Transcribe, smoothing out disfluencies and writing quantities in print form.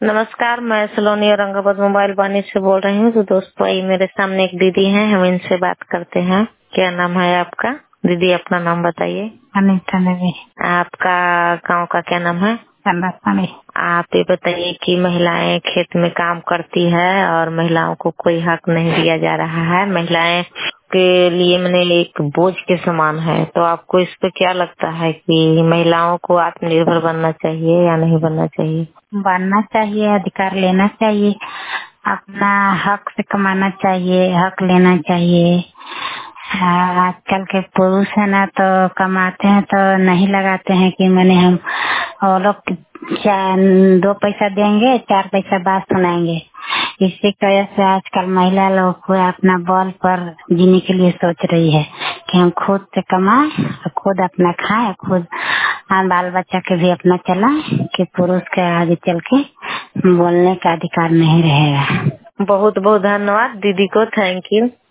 नमस्कार, मैं सलोनी औरंगाबाद मोबाइल वाणी से बोल रही हूँ। तो दोस्तों, ये मेरे सामने एक दीदी हैं, हम इनसे बात करते हैं। क्या नाम है आपका? दीदी अपना नाम बताइए। अनीता देवी। आपका गांव का क्या नाम है? आप ये बताइए कि महिलाएं खेत में काम करती है और महिलाओं को कोई हक नहीं दिया जा रहा है। महिलाएं के लिए मैंने एक बोझ के समान है। तो आपको इस पे क्या लगता है कि महिलाओं को आत्मनिर्भर बनना चाहिए या नहीं बनना चाहिए? बनना चाहिए, अधिकार लेना चाहिए, अपना हक से कमाना चाहिए, हक लेना चाहिए। आजकल के पुरुष है ना, तो कमाते हैं तो नहीं लगाते हैं कि मैंने हम और लोग 2 पैसा देंगे, 4 पैसा बात सुनाएंगे। इसी वजह से आजकल महिला लोग को अपना बल पर जीने के लिए सोच रही है कि हम खुद से कमाएं, खुद अपना खाएं, खुद बाल बच्चा के भी अपना चलाएं, कि पुरुष के आगे चल के बोलने का अधिकार नहीं रहेगा। बहुत बहुत धन्यवाद दीदी को, थैंक यू।